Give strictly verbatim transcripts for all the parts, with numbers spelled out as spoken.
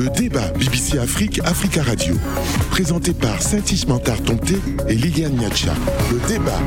Le débat B B C Afrique, Africa Radio. Présenté par Saint-Ish Mantar Tomté et Liliane Niacha. Le débat.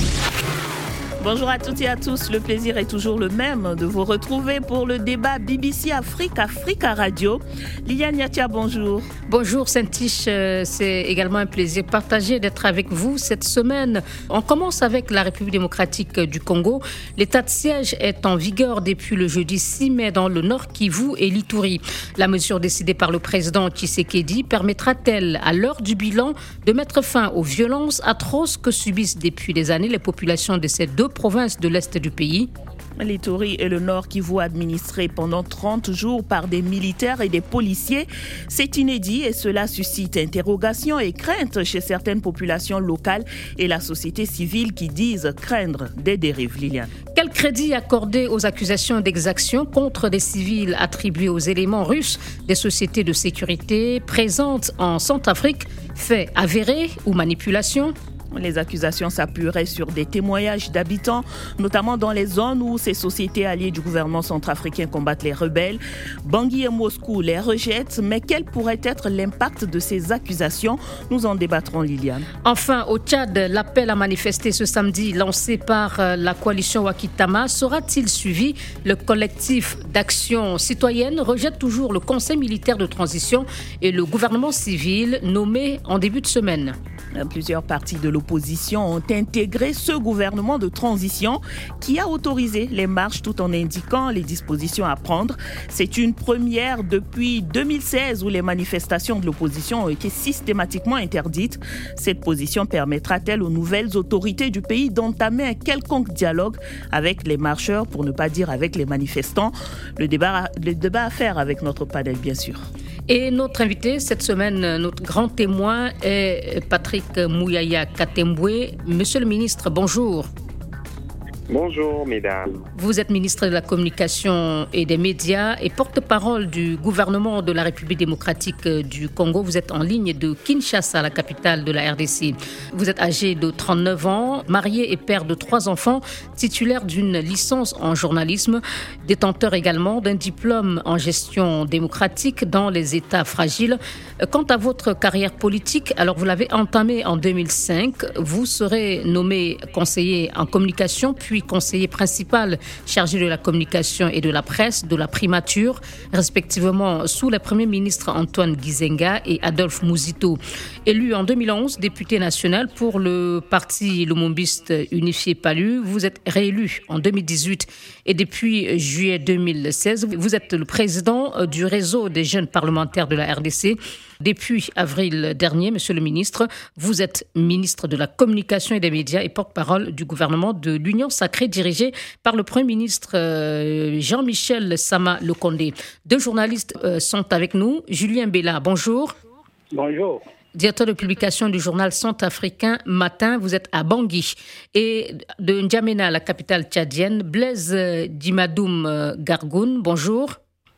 Bonjour à toutes et à tous, le plaisir est toujours le même de vous retrouver pour le débat B B C Afrique, Africa Radio. Liliane Niacha, bonjour. Bonjour Saint-Ish, c'est également un plaisir partagé d'être avec vous cette semaine. On commence avec la République démocratique du Congo. L'état de siège est en vigueur depuis le jeudi six mai dans le Nord Kivu et l'Ituri. La mesure décidée par le président Tshisekedi permettra-t-elle, à l'heure du bilan, de mettre fin aux violences atroces que subissent depuis des années les populations de ces deux provinces de l'Est du pays? L'Ituri et le Nord Kivu administrés pendant trente jours par des militaires et des policiers. C'est inédit et cela suscite interrogations et craintes chez certaines populations locales et la société civile qui disent craindre des dérives. Liliane. Quel crédit accorder aux accusations d'exaction contre des civils attribuées aux éléments russes des sociétés de sécurité présentes en Centrafrique? Fait avéré ou manipulation? Les accusations s'appuieraient sur des témoignages d'habitants, notamment dans les zones où ces sociétés alliées du gouvernement centrafricain combattent les rebelles. Bangui et Moscou les rejettent, mais quel pourrait être l'impact de ces accusations? Nous en débattrons, Liliane. Enfin, au Tchad, l'appel à manifester ce samedi lancé par la coalition Wakitama sera-t-il suivi? Le collectif d'action citoyenne rejette toujours le conseil militaire de transition et le gouvernement civil nommé en début de semaine. Plusieurs partis de l'opposition ont intégré ce gouvernement de transition qui a autorisé les marches tout en indiquant les dispositions à prendre. C'est une première depuis deux mille seize où les manifestations de l'opposition ont été systématiquement interdites. Cette position permettra-t-elle aux nouvelles autorités du pays d'entamer un quelconque dialogue avec les marcheurs, pour ne pas dire avec les manifestants? Le débat, le débat à faire avec notre panel, bien sûr. Et notre invité cette semaine, notre grand témoin est Patrick Mouyaya Katemboué. Monsieur le ministre, bonjour. Bonjour, mesdames. Vous êtes ministre de la Communication et des Médias et porte-parole du gouvernement de la République démocratique du Congo. Vous êtes en ligne de Kinshasa, la capitale de la R D C. Vous êtes âgé de trente-neuf ans, marié et père de trois enfants, titulaire d'une licence en journalisme, détenteur également d'un diplôme en gestion démocratique dans les États fragiles. Quant à votre carrière politique, alors vous l'avez entamée en deux mille cinq. Vous serez nommé conseiller en communication, puis conseiller principal chargé de la communication et de la presse de la primature, respectivement sous les premiers ministres Antoine Gizenga et Adolphe Muzito. Élu en deux mille onze député national pour le parti lumumbiste unifié PALU, vous êtes réélu en deux mille dix-huit et depuis juillet deux mille seize, vous êtes le président du réseau des jeunes parlementaires de la R D C. Depuis avril dernier, monsieur le ministre, vous êtes ministre de la Communication et des Médias et porte-parole du gouvernement de l'Union sacrée dirigée par le Premier ministre Jean-Michel Sama Lukonde. Deux journalistes sont avec nous. Julien Bella, bonjour. Bonjour. Directeur de publication du journal centrafricain Matin, vous êtes à Bangui. Et de N'Djamena, la capitale tchadienne, Blaise Dimadoum Gargoun, bonjour.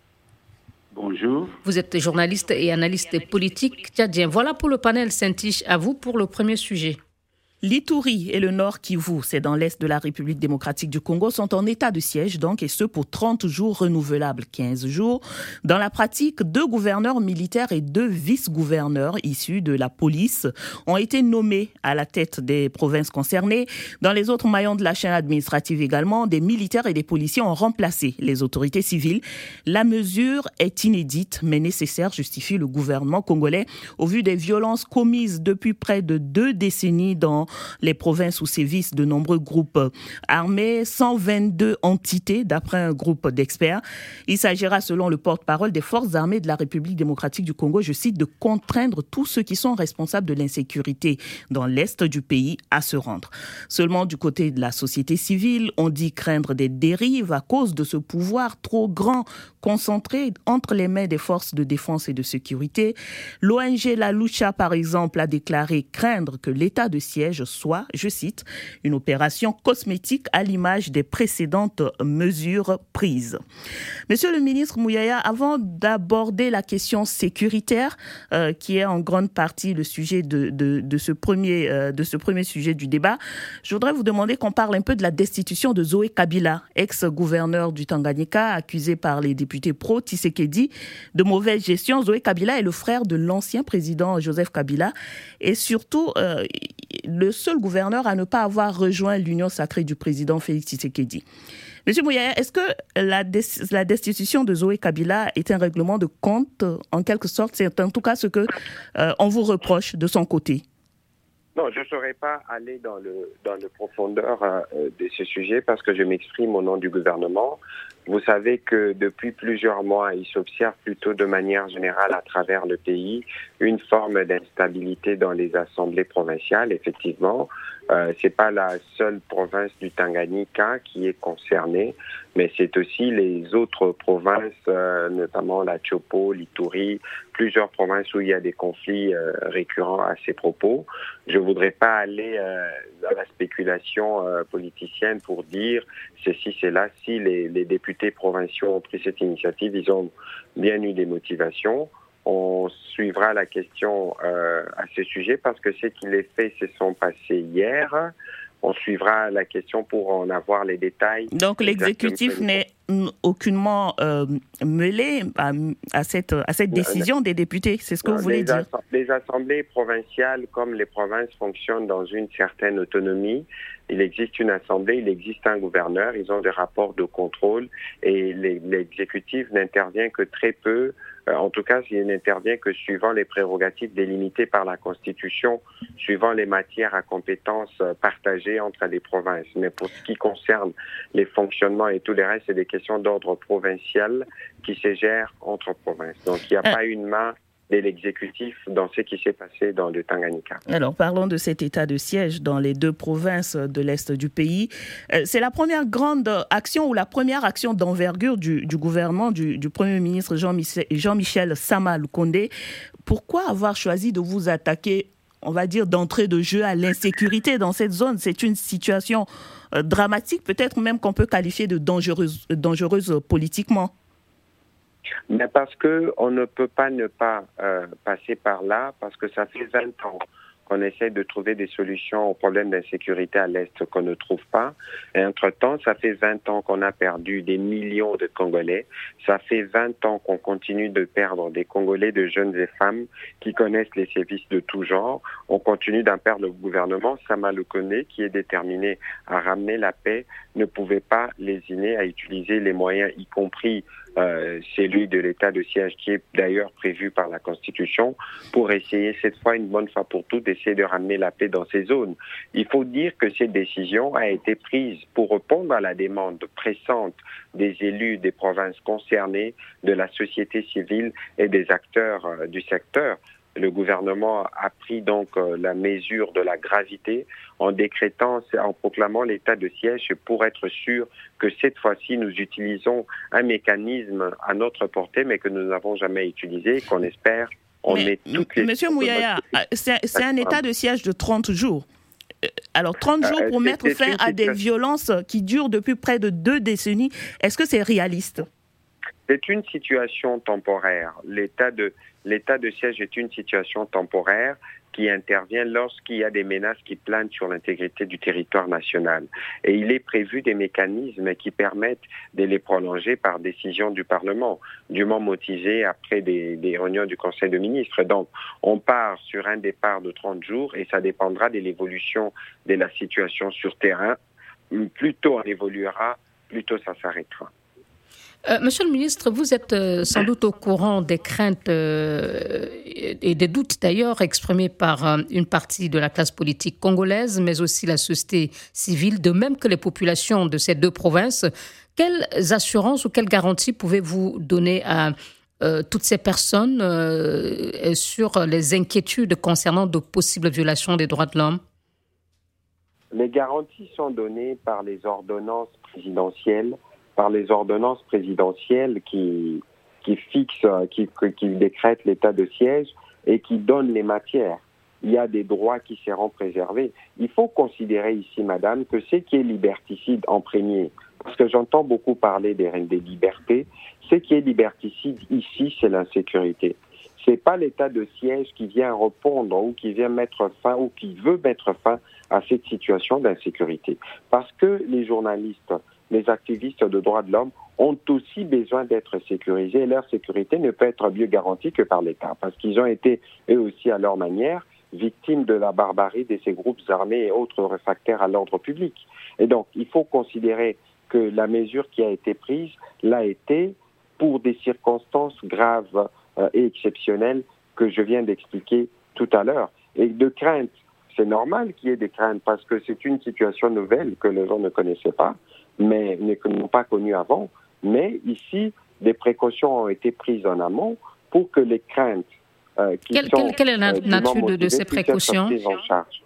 Bonjour. Vous êtes journaliste et analyste politique tchadien. Voilà pour le panel Saint-Ish. À vous pour le premier sujet. L'Ituri et le Nord Kivu, c'est dans l'Est de la République démocratique du Congo, sont en état de siège, donc, et ce pour trente jours renouvelables, quinze jours. Dans la pratique, deux gouverneurs militaires et deux vice-gouverneurs issus de la police ont été nommés à la tête des provinces concernées. Dans les autres maillons de la chaîne administrative également, des militaires et des policiers ont remplacé les autorités civiles. La mesure est inédite, mais nécessaire, justifie le gouvernement congolais, au vu des violences commises depuis près de deux décennies dans les provinces où sévissent de nombreux groupes armés, cent vingt-deux entités d'après un groupe d'experts. Il s'agira, selon le porte-parole des forces armées de la République démocratique du Congo, je cite, de contraindre tous ceux qui sont responsables de l'insécurité dans l'Est du pays à se rendre. Seulement du côté de la société civile, on dit craindre des dérives à cause de ce pouvoir trop grand concentré entre les mains des forces de défense et de sécurité. L'O N G La Lucha, par exemple, a déclaré craindre que l'état de siège siège soit, je cite, une opération cosmétique à l'image des précédentes mesures prises. Monsieur le ministre Mouyaya, avant d'aborder la question sécuritaire, euh, qui est en grande partie le sujet de, de, de, ce premier, euh, de ce premier sujet du débat, je voudrais vous demander qu'on parle un peu de la destitution de Zoé Kabila, ex-gouverneur du Tanganyika, accusé par les députés pro-Tshisekedi de mauvaise gestion. Zoé Kabila est le frère de l'ancien président Joseph Kabila et surtout euh, le seul gouverneur à ne pas avoir rejoint l'union sacrée du président Félix Tshisekedi. Monsieur Mouyaya, est-ce que la, des, la destitution de Zoé Kabila est un règlement de compte, en quelque sorte? C'est en tout cas ce que euh, on vous reproche de son côté. Non, je ne saurais pas aller dans le dans le profondeur euh, de ce sujet parce que je m'exprime au nom du gouvernement. Vous savez que depuis plusieurs mois, il s'observe plutôt de manière générale à travers le pays une forme d'instabilité dans les assemblées provinciales, effectivement. Euh, c'est pas la seule province du Tanganyika qui est concernée, mais c'est aussi les autres provinces, euh, notamment la Chopo, l'Ituri, plusieurs provinces où il y a des conflits euh, récurrents à ces propos. Je voudrais pas aller euh, dans la spéculation euh, politicienne pour dire ceci, c'est là. Si les, les députés provinciaux ont pris cette initiative, ils ont bien eu des motivations. On suivra la question euh, à ce sujet parce que ce qui les faits se sont passés hier. On suivra la question pour en avoir les détails. Donc l'exécutif n'est aucunement euh, mêlé à, à, cette, à cette décision des députés, c'est ce que vous voulez les dire? ass- Les assemblées provinciales, comme les provinces, fonctionnent dans une certaine autonomie. Il existe une assemblée, il existe un gouverneur, ils ont des rapports de contrôle et les, l'exécutif n'intervient que très peu. Euh, en tout cas, il n'intervient que suivant les prérogatives délimitées par la Constitution, suivant les matières à compétences partagées entre les provinces. Mais pour ce qui concerne les fonctionnements et tout le reste, c'est des questions d'ordre provincial qui se gèrent entre provinces. Donc, il n'y a euh. pas une main de l'exécutif dans ce qui s'est passé dans le Tanganyika. Alors, parlons de cet état de siège dans les deux provinces de l'Est du pays. Euh, c'est la première grande action ou la première action d'envergure du, du gouvernement du, du Premier ministre Jean-Michel, Jean-Michel Sama Lukonde. Pourquoi avoir choisi de vous attaquer, on va dire, d'entrée de jeu à l'insécurité dans cette zone? C'est une situation euh, dramatique, peut-être même qu'on peut qualifier de dangereuse, dangereuse politiquement. Mais parce que on ne peut pas ne pas euh, passer par là, parce que ça fait vingt ans qu'on essaie de trouver des solutions aux problèmes d'insécurité à l'Est qu'on ne trouve pas. Et entre-temps, ça fait vingt ans qu'on a perdu des millions de Congolais. Ça fait vingt ans qu'on continue de perdre des Congolais, de jeunes et femmes qui connaissent les sévices de tout genre. On continue d'en perdre le gouvernement. Sama Lukonde, qui est déterminé à ramener la paix, ne pouvait pas lésiner à utiliser les moyens, y compris Euh, celui de l'état de siège qui est d'ailleurs prévu par la Constitution pour essayer cette fois une bonne fois pour toutes d'essayer de ramener la paix dans ces zones. Il faut dire que cette décision a été prise pour répondre à la demande pressante des élus des provinces concernées, de la société civile et des acteurs euh, du secteur. Le gouvernement a pris donc euh, la mesure de la gravité en décrétant, en proclamant l'état de siège pour être sûr que cette fois-ci nous utilisons un mécanisme à notre portée mais que nous n'avons jamais utilisé et qu'on espère on mais, met toutes les... Monsieur Mouyaya, c'est, c'est un état de siège de trente jours. Alors trente jours pour euh, mettre fin à des violences qui durent depuis près de deux décennies, est-ce que c'est réaliste? C'est une situation temporaire. L'état de, l'état de siège est une situation temporaire qui intervient lorsqu'il y a des menaces qui planent sur l'intégrité du territoire national. Et il est prévu des mécanismes qui permettent de les prolonger par décision du Parlement, dûment motivé après des, des réunions du Conseil de ministres. Donc, on part sur un départ de trente jours et ça dépendra de l'évolution de la situation sur terrain. Plus tôt on évoluera, plus tôt ça s'arrêtera. Euh, Monsieur le ministre, vous êtes euh, sans doute au courant des craintes euh, et des doutes d'ailleurs exprimés par euh, une partie de la classe politique congolaise, mais aussi la société civile, de même que les populations de ces deux provinces. Quelles assurances ou quelles garanties pouvez-vous donner à euh, toutes ces personnes euh, sur les inquiétudes concernant de possibles violations des droits de l'homme? Les garanties sont données par les ordonnances présidentielles par les ordonnances présidentielles qui, qui fixent, qui, qui décrètent l'état de siège et qui donnent les matières. il y a des droits qui seront préservés. Il faut considérer ici, madame, que ce qui est liberticide en premier, parce que j'entends beaucoup parler des, des libertés, ce qui est liberticide ici, c'est l'insécurité. C'est pas l'état de siège qui vient répondre ou qui vient mettre fin ou qui veut mettre fin à cette situation d'insécurité. Parce que les journalistes, les activistes de droits de l'homme ont aussi besoin d'être sécurisés et leur sécurité ne peut être mieux garantie que par l'État, parce qu'ils ont été, eux aussi à leur manière, victimes de la barbarie de ces groupes armés et autres réfractaires à l'ordre public. Et donc, il faut considérer que la mesure qui a été prise l'a été pour des circonstances graves euh, et exceptionnelles que je viens d'expliquer tout à l'heure. Et de crainte, c'est normal qu'il y ait des craintes parce que c'est une situation nouvelle que les gens ne connaissaient pas, mais n'ont pas connue avant. Mais ici, des précautions ont été prises en amont pour que les craintes euh, qui quelle, sont... Quelle, quelle est la euh, nature de, de ces précautions? En charge.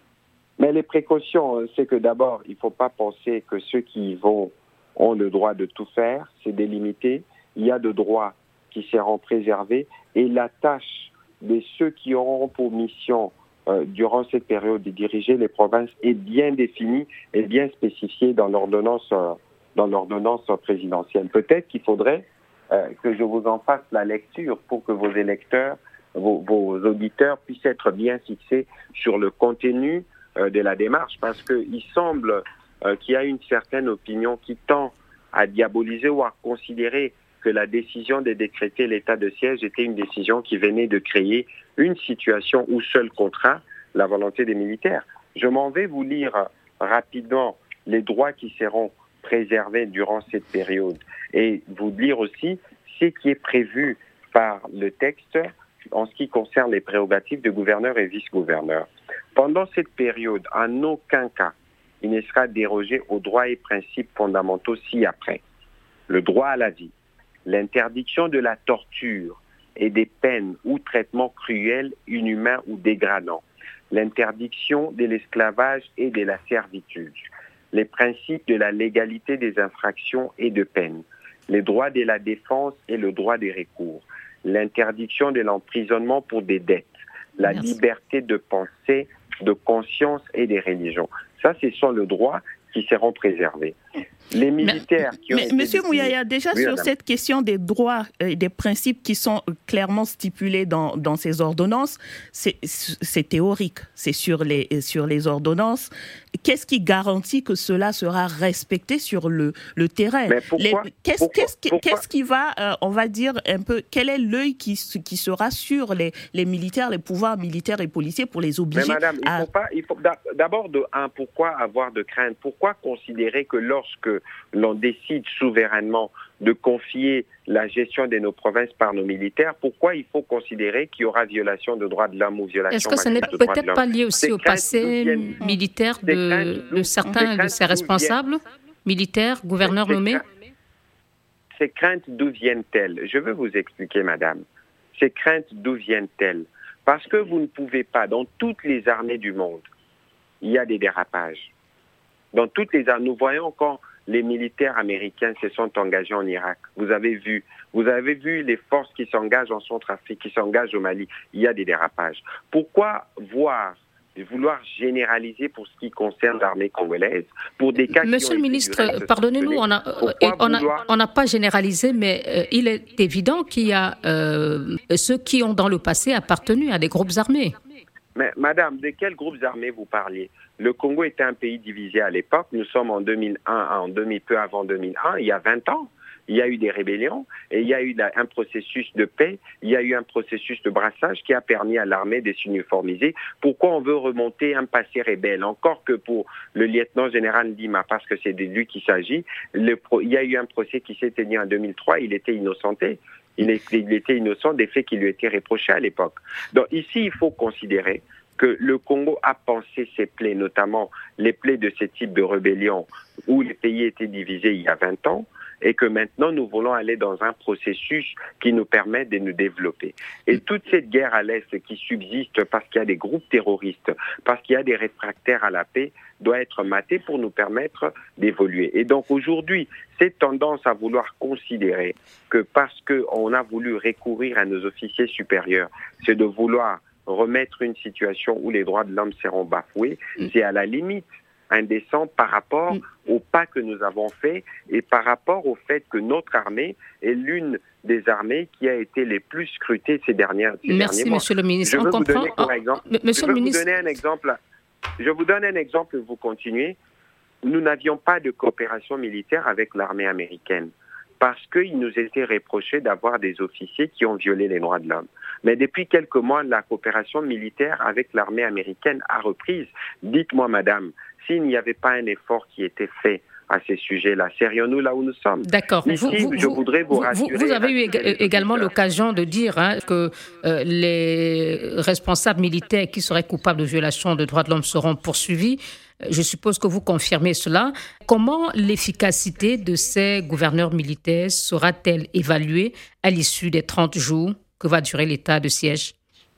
Mais les précautions, c'est que d'abord, il ne faut pas penser que ceux qui y vont ont le droit de tout faire, c'est délimité. Il y a de droits qui seront préservés et la tâche de ceux qui auront pour mission euh, durant cette période de diriger les provinces est bien définie et bien spécifiée dans l'ordonnance, euh, dans l'ordonnance présidentielle. Peut-être qu'il faudrait euh, que je vous en fasse la lecture pour que vos électeurs, vos, vos auditeurs puissent être bien fixés sur le contenu euh, de la démarche, parce qu'il semble euh, qu'il y a une certaine opinion qui tend à diaboliser ou à considérer que la décision de décréter l'état de siège était une décision qui venait de créer une situation où seul contraint la volonté des militaires. Je m'en vais vous lire rapidement les droits qui seront préservés durant cette période et vous lire aussi ce qui est prévu par le texte en ce qui concerne les prérogatives de gouverneur et vice-gouverneur. Pendant cette période, en aucun cas, il ne sera dérogé aux droits et principes fondamentaux ci-après. Le droit à la vie, l'interdiction de la torture et des peines ou traitements cruels, inhumains ou dégradants, l'interdiction de l'esclavage et de la servitude, les principes de la légalité des infractions et de peines, les droits de la défense et le droit des recours, l'interdiction de l'emprisonnement pour des dettes, la Merci. liberté de pensée, de conscience et des religions. Ça, ce sont les droits qui seront préservés. Les militaires mais, qui ont mais, été Monsieur définis... Mouyaya, déjà oui, sur madame. cette question des droits et des principes qui sont clairement stipulés dans, dans ces ordonnances, c'est, c'est théorique, c'est sur les, sur les ordonnances. Qu'est-ce qui garantit que cela sera respecté sur le, le terrain? Mais pourquoi, les, qu'est-ce, pourquoi, qu'est-ce, pourquoi qu'est-ce qui va, euh, on va dire un peu, quel est l'œil qui, qui sera sur les, les militaires, les pouvoirs militaires et policiers pour les obliger Mais madame, à... il faut pas, il faut, d'abord, de un, pourquoi avoir de crainte? Pourquoi considérer que lorsque l'on décide souverainement de confier la gestion de nos provinces par nos militaires, pourquoi il faut considérer qu'il y aura violation de droits de l'homme ou violation Est-ce que ce n'est peut-être pas lié aussi au passé militaire de, de certains de ces responsables militaires, gouverneurs nommés? Ces craintes, d'où viennent-elles? Je veux vous expliquer, madame. Ces craintes, d'où viennent-elles? Parce que vous ne pouvez pas, dans toutes les armées du monde, il y a des dérapages. Dans toutes les armées, nous voyons quand les militaires américains se sont engagés en Irak. Vous avez vu, vous avez vu les forces qui s'engagent en Centrafrique, qui s'engagent au Mali. Il y a des dérapages. Pourquoi voir, vouloir généraliser pour ce qui concerne l'armée congolaise pour des cas Monsieur qui ont le ministre, été pardonnez-nous, on n'a on a pas généralisé, mais euh, il est évident qu'il y a euh, ceux qui ont dans le passé appartenu à des groupes armés. Mais madame, de quels groupes armés vous parliez? Le Congo était un pays divisé à l'époque. Nous sommes en deux mille un, en deux mille, peu avant deux mille un, il y a vingt ans. Il y a eu des rébellions et il y a eu un processus de paix, il y a eu un processus de brassage qui a permis à l'armée de s'uniformiser. Pourquoi on veut remonter un passé rebelle? Encore que pour le lieutenant-général Lima, parce que c'est de lui qu'il s'agit, le pro, il y a eu un procès qui s'est tenu en deux mille trois, il était innocenté. Il était innocent des faits qui lui étaient reprochés à l'époque. Donc ici, il faut considérer que le Congo a pensé ses plaies, notamment les plaies de ce type de rébellion où les pays étaient divisés il y a vingt ans, et que maintenant nous voulons aller dans un processus qui nous permet de nous développer. Et toute cette guerre à l'Est qui subsiste parce qu'il y a des groupes terroristes, parce qu'il y a des réfractaires à la paix, doit être matée pour nous permettre d'évoluer. Et donc aujourd'hui, cette tendance à vouloir considérer que parce qu'on a voulu recourir à nos officiers supérieurs, c'est de vouloir remettre une situation où les droits de l'homme seront bafoués, mmh. c'est à la limite indécent par rapport mmh. au pas que nous avons fait et par rapport au fait que notre armée est l'une des armées qui a été les plus scrutées ces dernières ces Merci, derniers mois. Monsieur le ministre. Je veux On vous comprend. donner, par exemple, oh, monsieur je le veux ministre. vous donner un exemple. Je vous donne un exemple et vous continuez. Nous n'avions pas de coopération militaire avec l'armée américaine parce qu'il nous était reproché d'avoir des officiers qui ont violé les droits de l'homme. Mais depuis quelques mois, la coopération militaire avec l'armée américaine a repris. Dites-moi, madame, s'il n'y avait pas un effort qui était fait à ces sujets-là, serions-nous là où nous sommes? D'accord. Ici, vous, vous, je voudrais vous, vous rassurer. Vous avez eu également l'occasion de dire hein, que euh, les responsables militaires qui seraient coupables de violation de droits de l'homme seront poursuivis. Je suppose que vous confirmez cela. Comment l'efficacité de ces gouverneurs militaires sera-t-elle évaluée à l'issue des trente jours que va durer l'état de siège?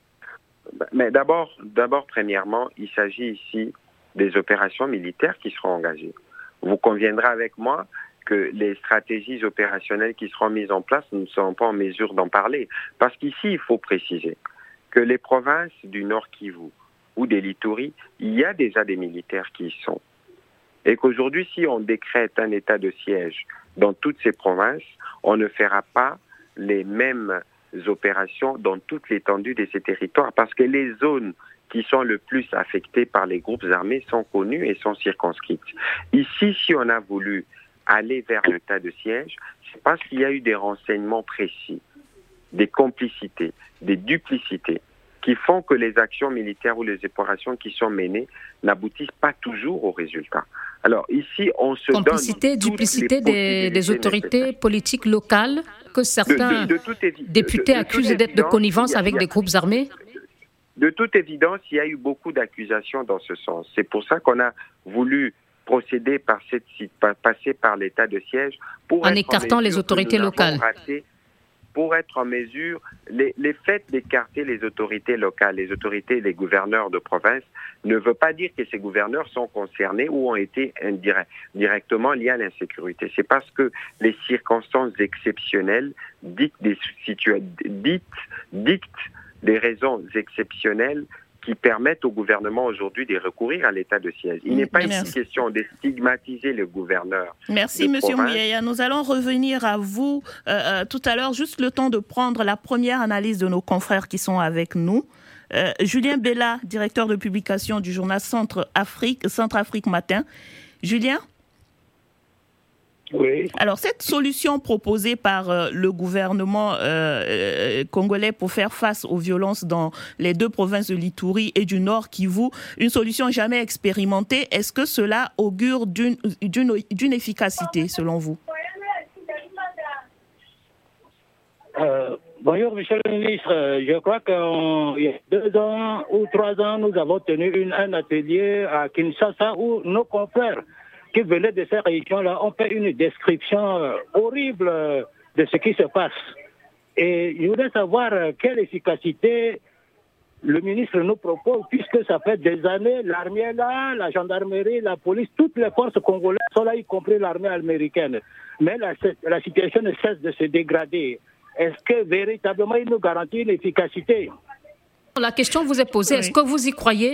Mais d'abord, d'abord, premièrement, il s'agit ici des opérations militaires qui seront engagées. Vous conviendrez avec moi que les stratégies opérationnelles qui seront mises en place, nous ne serons pas en mesure d'en parler. Parce qu'ici, il faut préciser que les provinces du Nord Kivu ou des Lituri, il y a déjà des militaires qui y sont. Et qu'aujourd'hui, si on décrète un état de siège dans toutes ces provinces, on ne fera pas les mêmes opérations dans toute l'étendue de ces territoires. Parce que les zones qui sont le plus affectées par les groupes armés sont connues et sont circonscrites. Ici, si on a voulu aller vers l'état de siège, c'est parce qu'il y a eu des renseignements précis, des complicités, des duplicités, qui font que les actions militaires ou les opérations qui sont menées n'aboutissent pas toujours au résultat. Alors ici, on se Complicité, donne duplicité des, des autorités nécessaires. Politiques locales que certains de, de, de évi- députés de, de, accusent d'être de connivence avec des groupes armés? De toute évidence, il y a eu beaucoup d'accusations dans ce sens. C'est pour ça qu'on a voulu procéder par cette, passer par l'état de siège pour en écartant les autorités locales. Raté, pour être en mesure, les, les faits d'écarter les autorités locales, les autorités et les gouverneurs de province, ne veut pas dire que ces gouverneurs sont concernés ou ont été indirect, directement liés à l'insécurité. C'est parce que les circonstances exceptionnelles dictent des, situa- dictent, dictent des raisons exceptionnelles qui permettent au gouvernement aujourd'hui de recourir à l'état de siège. Il n'est pas Merci. ici question de stigmatiser le gouverneur. Merci, Monsieur Mouyaya. Nous allons revenir à vous euh, tout à l'heure. Juste le temps de prendre la première analyse de nos confrères qui sont avec nous. Euh, Julien Bella, directeur de publication du journal Centre-Afrique, Centre-Afrique Matin. Julien ? Oui. Alors, cette solution proposée par euh, le gouvernement euh, euh, congolais pour faire face aux violences dans les deux provinces de l'Ituri et du Nord Kivu, une solution jamais expérimentée, est-ce que cela augure d'une, d'une, d'une efficacité, selon vous? Euh, bonjour, monsieur le ministre. Je crois qu'il y a deux ans ou trois ans, nous avons tenu une, un atelier à Kinshasa où nos confrères qui venaient de ces régions-là ont fait une description euh, horrible euh, de ce qui se passe. Et je voudrais savoir euh, quelle efficacité le ministre nous propose, puisque ça fait des années, l'armée est là, la gendarmerie, la police, toutes les forces congolaises sont là, y compris l'armée américaine. Mais la, la situation ne cesse de se dégrader. Est-ce que véritablement il nous garantit une efficacité? La question vous est posée, est-ce que vous y croyez?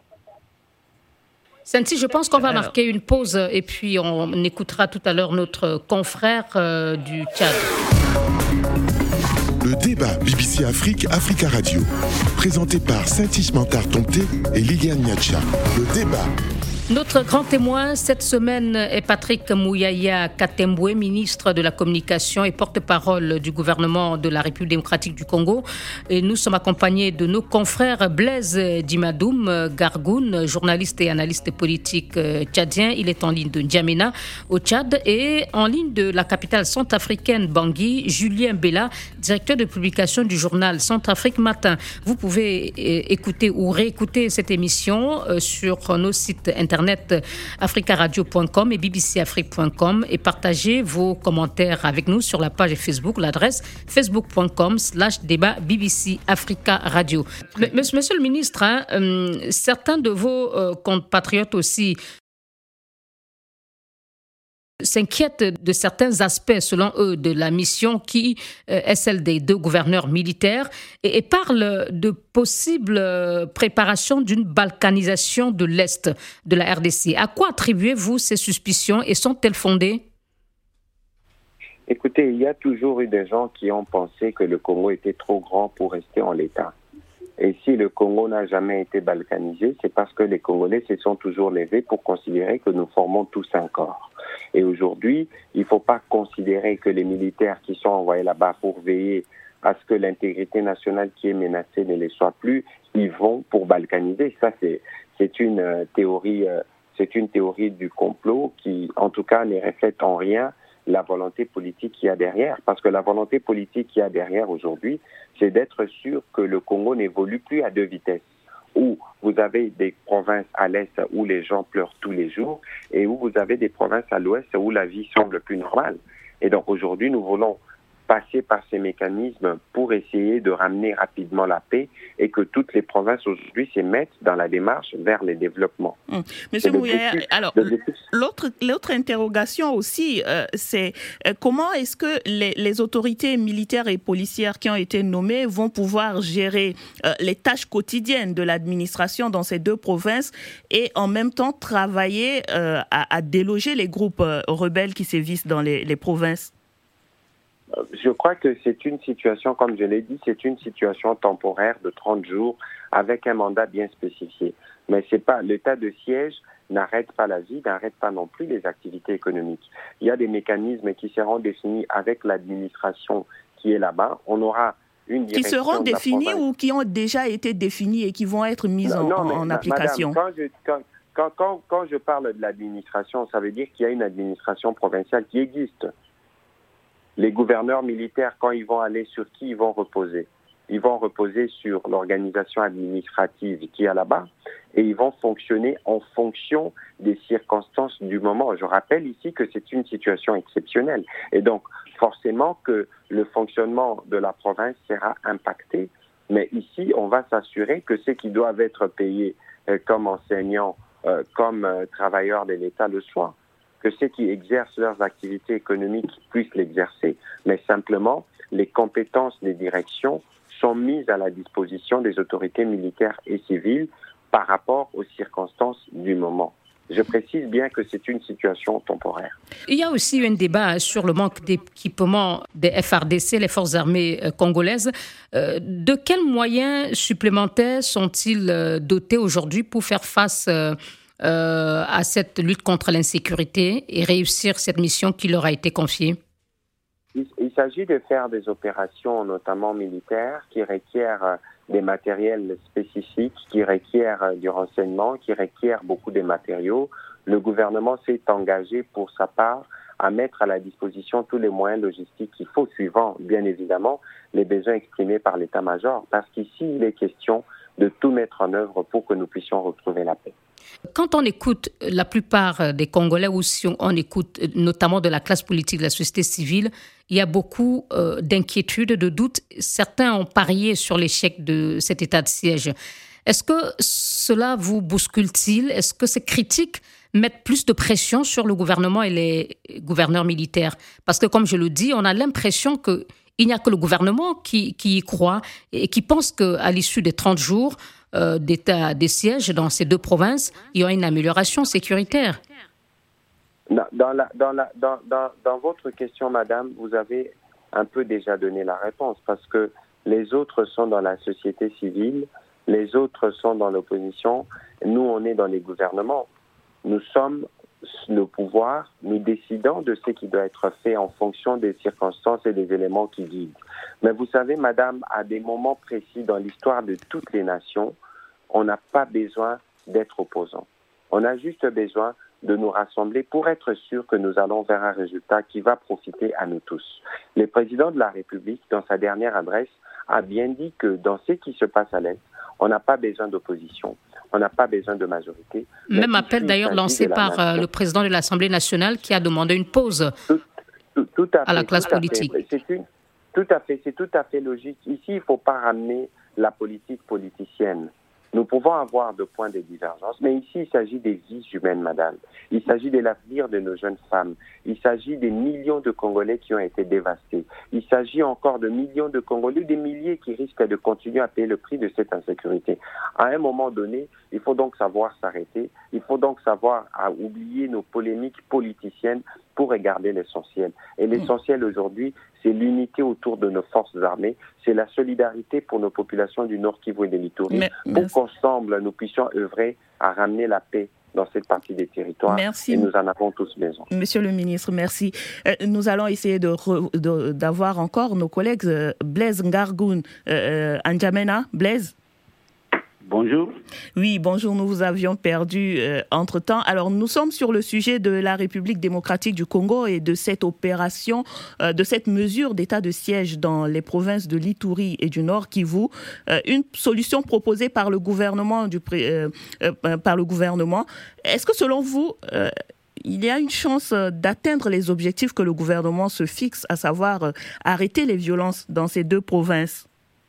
Santi, je pense qu'on va Alors, marquer une pause et puis on écoutera tout à l'heure notre confrère euh, du Tchad. Le débat B B C Afrique, Africa Radio, présenté par Saint-Ismantar Tomté et Liliane Niacha. Le débat. Notre grand témoin cette semaine est Patrick Mouyaya Katemboué, ministre de la Communication et porte-parole du gouvernement de la République démocratique du Congo. Et nous sommes accompagnés de nos confrères Blaise Dimadoum Gargoun, journaliste et analyste politique tchadien. Il est en ligne de N'Djamena au Tchad et en ligne de la capitale centrafricaine Bangui, Julien Bella, directeur de publication du journal Centrafrique Matin. Vous pouvez écouter ou réécouter cette émission sur nos sites internet africa radio point com et b b c afrique point com et partagez vos commentaires avec nous sur la page Facebook, l'adresse facebook point com slash débat B B C Africa Radio. Monsieur, monsieur le ministre, hein, euh, certains de vos euh, compatriotes aussi s'inquiètent de certains aspects, selon eux, de la mission qui euh, est celle des deux gouverneurs militaires et, et parlent de possible euh, préparation d'une balkanisation de l'Est de la R D C. À quoi attribuez-vous ces suspicions et sont-elles fondées? Écoutez, il y a toujours eu des gens qui ont pensé que le Congo était trop grand pour rester en l'état. Et si le Congo n'a jamais été balkanisé, c'est parce que les Congolais se sont toujours levés pour considérer que nous formons tous un corps. Et aujourd'hui, il ne faut pas considérer que les militaires qui sont envoyés là-bas pour veiller à ce que l'intégrité nationale qui est menacée ne les soit plus, ils vont pour balkaniser. Ça, c'est, c'est une euh, théorie, euh, c'est une théorie du complot qui, en tout cas, ne reflète en rien la volonté politique qu'il y a derrière. Parce que la volonté politique qu'il y a derrière aujourd'hui, c'est d'être sûr que le Congo n'évolue plus à deux vitesses, où vous avez des provinces à l'est où les gens pleurent tous les jours et où vous avez des provinces à l'ouest où la vie semble plus normale. Et donc aujourd'hui, nous voulons passer par ces mécanismes pour essayer de ramener rapidement la paix et que toutes les provinces aujourd'hui se mettent dans la démarche vers le développement. Mmh. Monsieur Mouyaya, alors l'autre, l'autre interrogation aussi, euh, c'est euh, comment est-ce que les, les autorités militaires et policières qui ont été nommées vont pouvoir gérer euh, les tâches quotidiennes de l'administration dans ces deux provinces et en même temps travailler euh, à, à déloger les groupes euh, rebelles qui sévissent dans les, les provinces? Je crois que c'est une situation, comme je l'ai dit, c'est une situation temporaire de trente jours avec un mandat bien spécifié. Mais c'est pas, l'état de siège n'arrête pas la vie, n'arrête pas non plus les activités économiques. Il y a des mécanismes qui seront définis avec l'administration qui est là-bas. On aura une direction. Qui seront définis ou qui ont déjà été définis et qui vont être mis non, en, non, en mais, application? Madame, quand je, quand, quand, quand, quand je parle de l'administration, ça veut dire qu'il y a une administration provinciale qui existe. Les gouverneurs militaires, quand ils vont aller, sur qui ils vont reposer? Ils vont reposer sur l'organisation administrative qui est là-bas et ils vont fonctionner en fonction des circonstances du moment. Je rappelle ici que c'est une situation exceptionnelle et donc forcément que le fonctionnement de la province sera impacté. Mais ici, on va s'assurer que ceux qui doivent être payés euh, comme enseignants, euh, comme euh, travailleurs de l'État le soient, que ceux qui exercent leurs activités économiques puissent l'exercer. Mais simplement, les compétences des directions sont mises à la disposition des autorités militaires et civiles par rapport aux circonstances du moment. Je précise bien que c'est une situation temporaire. Il y a aussi un débat sur le manque d'équipement des F A R D C, les forces armées congolaises. Euh, de quels moyens supplémentaires sont-ils dotés aujourd'hui pour faire face euh, Euh, à cette lutte contre l'insécurité et réussir cette mission qui leur a été confiée? Il, il s'agit de faire des opérations, notamment militaires, qui requièrent des matériels spécifiques, qui requièrent du renseignement, qui requièrent beaucoup de matériaux. Le gouvernement s'est engagé pour sa part à mettre à la disposition tous les moyens logistiques qu'il faut, suivant bien évidemment les besoins exprimés par l'état-major, parce qu'ici il est question de tout mettre en œuvre pour que nous puissions retrouver la paix. Quand on écoute la plupart des Congolais, ou si on écoute notamment de la classe politique, de la société civile, il y a beaucoup euh, d'inquiétudes, de doutes. Certains ont parié sur l'échec de cet état de siège. Est-ce que cela vous bouscule-t-il? Est-ce que ces critiques mettent plus de pression sur le gouvernement et les gouverneurs militaires? Parce que, comme je le dis, on a l'impression que il n'y a que le gouvernement qui, qui y croit et qui pense qu'à l'issue des trente jours euh, d'état de siège dans ces deux provinces, il y aura une amélioration sécuritaire. Dans, dans, la, dans, la, dans, dans, dans votre question, madame, vous avez un peu déjà donné la réponse parce que les autres sont dans la société civile, les autres sont dans l'opposition, nous on est dans les gouvernements. Nous sommes le pouvoir, nous décidons de ce qui doit être fait en fonction des circonstances et des éléments qui guident. Mais vous savez, madame, à des moments précis dans l'histoire de toutes les nations, on n'a pas besoin d'être opposants. On a juste besoin de nous rassembler pour être sûr que nous allons vers un résultat qui va profiter à nous tous. Le président de la République, dans sa dernière adresse, a bien dit que dans ce qui se passe à l'Est, on n'a pas besoin d'opposition. On n'a pas besoin de majorité. Même appel d'ailleurs lancé par nation. le président de l'Assemblée nationale qui a demandé une pause tout, tout, tout à, à la fait, classe politique. C'est une, tout à fait, c'est tout à fait logique. Ici, il ne faut pas ramener la politique politicienne. Nous pouvons avoir de points de divergence, mais ici, il s'agit des vies humaines, madame. Il s'agit de l'avenir de nos jeunes femmes. Il s'agit des millions de Congolais qui ont été dévastés. Il s'agit encore de millions de Congolais, des milliers qui risquent de continuer à payer le prix de cette insécurité. À un moment donné, il faut donc savoir s'arrêter. Il faut donc savoir à oublier nos polémiques politiciennes pour regarder l'essentiel. Et l'essentiel aujourd'hui, c'est l'unité autour de nos forces armées, c'est la solidarité pour nos populations du Nord Kivu et de l'Ituri, pour qu'ensemble nous puissions œuvrer à ramener la paix dans cette partie des territoires. Merci. Et nous en avons tous besoin. Monsieur le ministre, merci. Euh, nous allons essayer de re, de, d'avoir encore nos collègues euh, Blaise Ngargoun, euh, N'Djamena. Blaise? Bonjour. Oui, bonjour, nous vous avions perdu euh, entre-temps. Alors, nous sommes sur le sujet de la République démocratique du Congo et de cette opération, euh, de cette mesure d'état de siège dans les provinces de l'Ituri et du Nord Kivu. Euh, une solution proposée par le gouvernement. Du, euh, euh, par le gouvernement. Est-ce que, selon vous, euh, il y a une chance d'atteindre les objectifs que le gouvernement se fixe, à savoir euh, arrêter les violences dans ces deux provinces?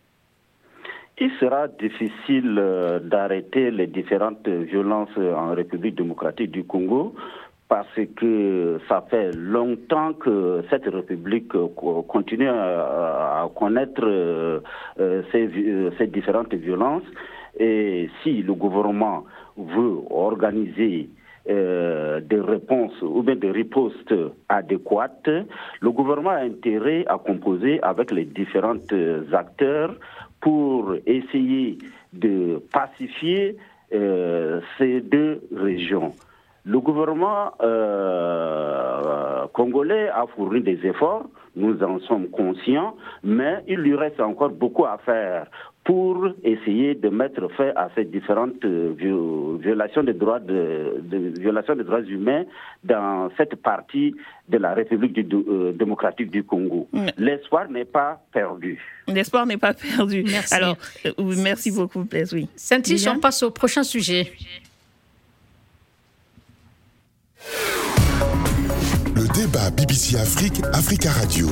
Il sera difficile d'arrêter les différentes violences en République démocratique du Congo parce que ça fait longtemps que cette République continue à connaître ces, ces différentes violences. Et si le gouvernement veut organiser Euh, des réponses ou bien des ripostes adéquates, le gouvernement a intérêt à composer avec les différents acteurs pour essayer de pacifier euh, ces deux régions. Le gouvernement euh, congolais a fourni des efforts, nous en sommes conscients, mais il lui reste encore beaucoup à faire pour essayer de mettre fin à ces différentes violations des droits, de, de, violations des droits humains dans cette partie de la République du, euh, démocratique du Congo. Mmh. L'espoir n'est pas perdu. L'espoir n'est pas perdu. Merci. Alors, euh, merci beaucoup, Blaise. Oui. Saint-Tiche, on passe au prochain sujet. Le débat B B C Afrique, Africa Radio.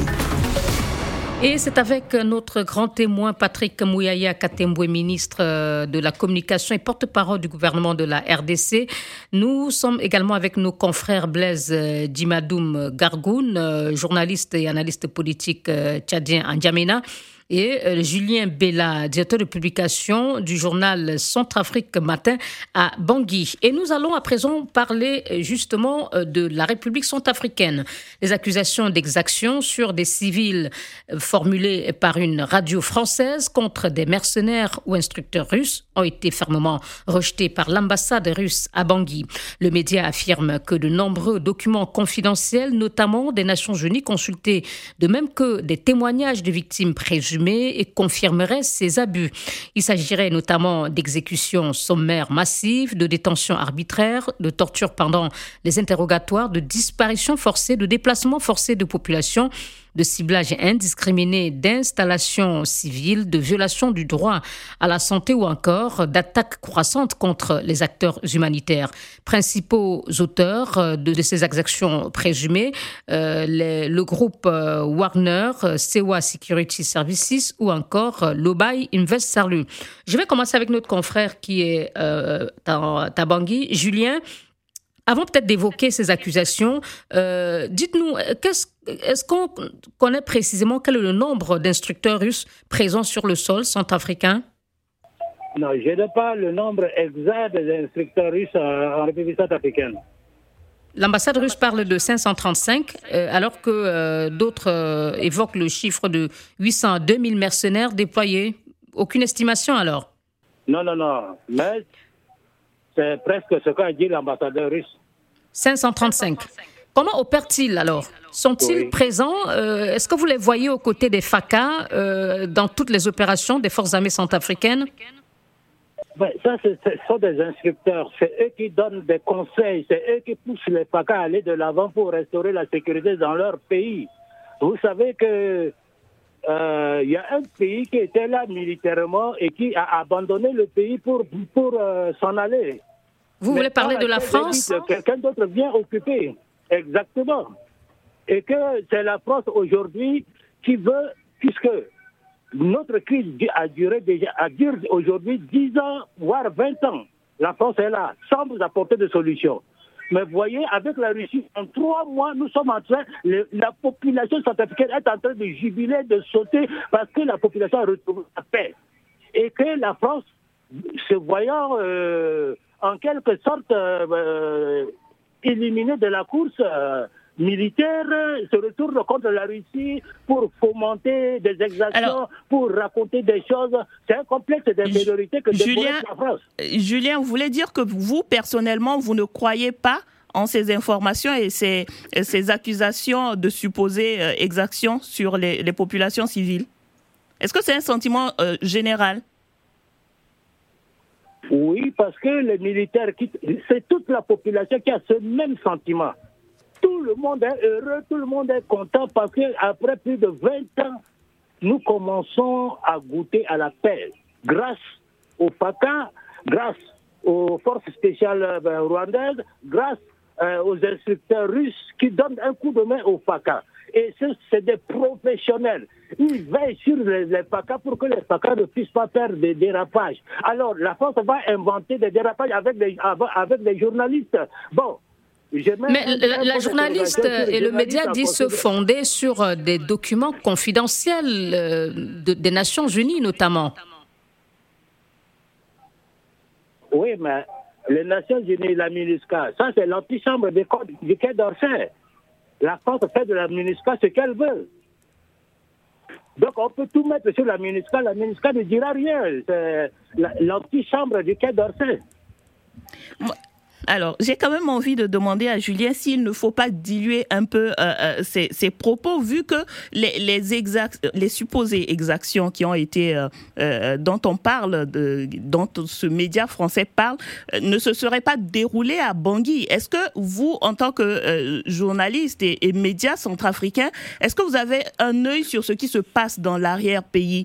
Et c'est avec notre grand témoin Patrick Mouyaya Katembwe, ministre de la Communication et porte-parole du gouvernement de la R D C. Nous sommes également avec nos confrères Blaise Djimadoum Gargoun, journaliste et analyste politique tchadien en N'Djamena, et euh, Julien Bella, directeur de publication du journal Centrafrique Matin à Bangui. Et nous allons à présent parler justement euh, de la République centrafricaine. Les accusations d'exaction sur des civils euh, formulées par une radio française contre des mercenaires ou instructeurs russes ont été fermement rejetées par l'ambassade russe à Bangui. Le média affirme que de nombreux documents confidentiels, notamment des Nations Unies consultés, de même que des témoignages de victimes présumées, et confirmerait ces abus. Il s'agirait notamment d'exécutions sommaires massives, de détentions arbitraires, de tortures pendant les interrogatoires, de disparitions forcées, de déplacements forcés de populations, de ciblage indiscriminé d'installations civiles, de violations du droit à la santé ou encore d'attaques croissantes contre les acteurs humanitaires. Principaux auteurs de, de ces exactions présumées, euh, les, le groupe euh, Wagner, Sewa Security Services ou encore euh, Lobai Invest Sarlu. Je vais commencer avec notre confrère qui est euh, à Bangui, Julien. Avant peut-être d'évoquer ces accusations, euh, dites-nous, qu'est-ce, est-ce qu'on connaît précisément quel est le nombre d'instructeurs russes présents sur le sol centrafricain? Non, je n'ai pas le nombre exact des instructeurs russes en République centrafricaine. L'ambassade russe parle de cinq cent trente-cinq, euh, alors que euh, d'autres euh, évoquent le chiffre de huit cent deux mille mercenaires déployés. Aucune estimation alors? Non, non, non. Mais c'est presque ce qu'a dit l'ambassadeur russe. cinq cent trente-cinq. Comment opèrent-ils alors? Sont-ils oui. présents? euh, Est-ce que vous les voyez aux côtés des F A C A euh, dans toutes les opérations des forces armées centrafricaines? Ben, ça, ce sont des instructeurs. C'est eux qui donnent des conseils. C'est eux qui poussent les F A C A à aller de l'avant pour restaurer la sécurité dans leur pays. Vous savez que il euh, y a un pays qui était là militairement et qui a abandonné le pays pour, pour euh, s'en aller. Vous Mais voulez parler de la France? Quelqu'un d'autre vient occuper. Exactement. Et que c'est la France aujourd'hui qui veut, puisque notre crise a duré déjà, a duré aujourd'hui dix ans, voire vingt ans. La France est là, sans vous apporter de solution. Mais vous voyez, avec la Russie, en trois mois, nous sommes en train, le, la population centrafricaine est en train de jubiler, de sauter, parce que la population a retrouvé la paix. Et que la France, se voyant euh, en quelque sorte euh, éliminée de la course euh, militaire, se retourne contre la Russie pour fomenter des exactions, alors, pour raconter des choses. C'est un complexe d'infériorité que Julien, la France. Julien, vous voulez dire que vous, personnellement, vous ne croyez pas en ces informations et ces, ces accusations de supposées exactions sur les, les populations civiles? Est-ce que c'est un sentiment euh, général? Oui, parce que les militaires, c'est toute la population qui a ce même sentiment. Tout le monde est heureux, tout le monde est content parce qu'après plus de vingt ans, nous commençons à goûter à la paix. Grâce au F A C A, grâce aux forces spéciales rwandaises, grâce euh, aux instructeurs russes qui donnent un coup de main au F A C A. Et ce, c'est des professionnels. Ils veillent sur les, les F A C A pour que les F A C A ne puissent pas faire des dérapages. Alors, la France va inventer des dérapages avec des, avec des journalistes. Bon. Mais la, la journaliste et le média disent se fonder sur des documents confidentiels de, des Nations Unies, notamment. Oui, mais les Nations Unies, la MINUSCA, ça c'est l'antichambre du Quai d'Orsay. La France fait de la MINUSCA ce qu'elle veut. Donc on peut tout mettre sur la MINUSCA, la MINUSCA ne dira rien. C'est l'antichambre du Quai d'Orsay. Alors, j'ai quand même envie de demander à Julien s'il ne faut pas diluer un peu euh, euh, ses, ses propos, vu que les, les, exact, les supposées exactions qui ont été, euh, euh, dont on parle, de, dont ce média français parle, euh, ne se seraient pas déroulées à Bangui. Est-ce que vous, en tant que euh, journaliste et, et média centrafricain, est-ce que vous avez un œil sur ce qui se passe dans l'arrière-pays?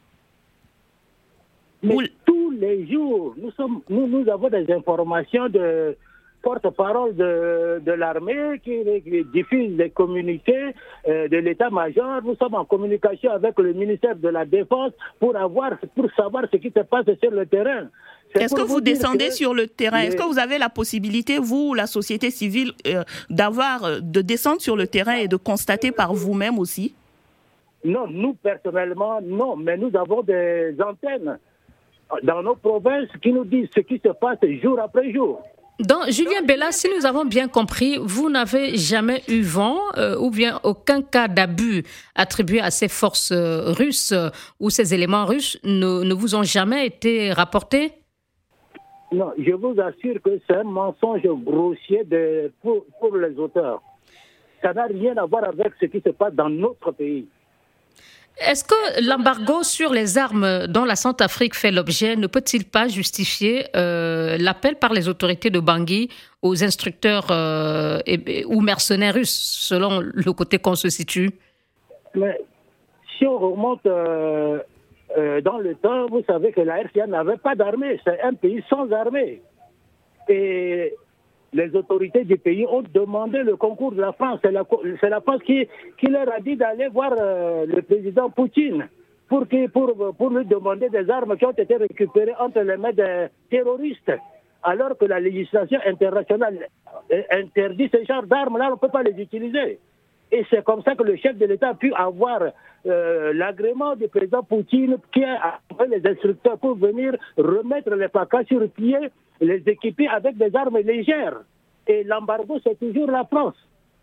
Mais Ou... tous les jours, nous, sommes, nous, nous avons des informations de porte-parole de, de l'armée qui, qui diffusent des communiqués euh, de l'état-major. Nous sommes en communication avec le ministère de la Défense pour, avoir, pour savoir ce qui se passe sur le terrain. C'est Est-ce que vous, vous descendez que sur le terrain? Les... Est-ce que vous avez la possibilité, vous, la société civile, euh, d'avoir, de descendre sur le terrain et de constater par vous-même aussi? Non, nous, personnellement, non. Mais nous avons des antennes dans nos provinces qui nous disent ce qui se passe jour après jour. Donc, Julien Bella, si nous avons bien compris, vous n'avez jamais eu vent euh, ou bien aucun cas d'abus attribué à ces forces euh, russes euh, ou ces éléments russes ne, ne vous ont jamais été rapportés? Non, je vous assure que c'est un mensonge grossier de, pour, pour les auteurs. Ça n'a rien à voir avec ce qui se passe dans notre pays. Est-ce que l'embargo sur les armes dont la Centrafrique fait l'objet ne peut-il pas justifier euh, l'appel par les autorités de Bangui aux instructeurs euh, et, ou mercenaires russes, selon le côté qu'on se situe? Mais si on remonte euh, euh, dans le temps, vous savez que la R C A n'avait pas d'armée. C'est un pays sans armée. Et les autorités du pays ont demandé le concours de la France. C'est la, c'est la France qui, qui leur a dit d'aller voir euh, le président Poutine pour, qui, pour, pour lui demander des armes qui ont été récupérées entre les mains des terroristes. Alors que la législation internationale interdit ce genre d'armes-là, on ne peut pas les utiliser. Et c'est comme ça que le chef de l'État a pu avoir euh, l'agrément du président Poutine qui a appelé les instructeurs pour venir remettre les F A C A sur pied, les équiper avec des armes légères. Et l'embargo, c'est toujours la France.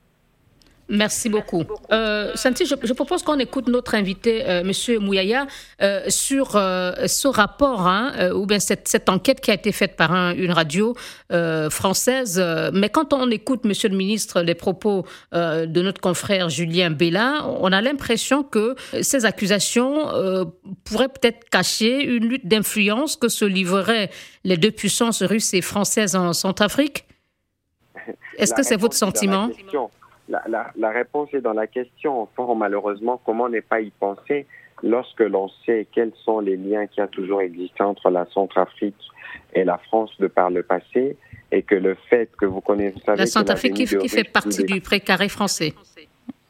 Merci beaucoup. Euh, Santi, je, je propose qu'on écoute notre invité, euh, M. Mouyaya, euh, sur euh, ce rapport, hein, euh, ou bien cette, cette enquête qui a été faite par un, une radio euh, française. Euh, mais quand on écoute, M. le ministre, les propos euh, de notre confrère Julien Bella, on a l'impression que ces accusations euh, pourraient peut-être cacher une lutte d'influence que se livreraient les deux puissances russes et françaises en Centrafrique. Est-ce que c'est votre sentiment ? La, la, la réponse est dans la question. Fort malheureusement, comment ne pas y penser lorsque l'on sait quels sont les liens qui ont toujours existé entre la Centrafrique et la France de par le passé, et que le fait que vous connaissez... Vous savez la Centrafrique qui, qui fait partie du précaré français.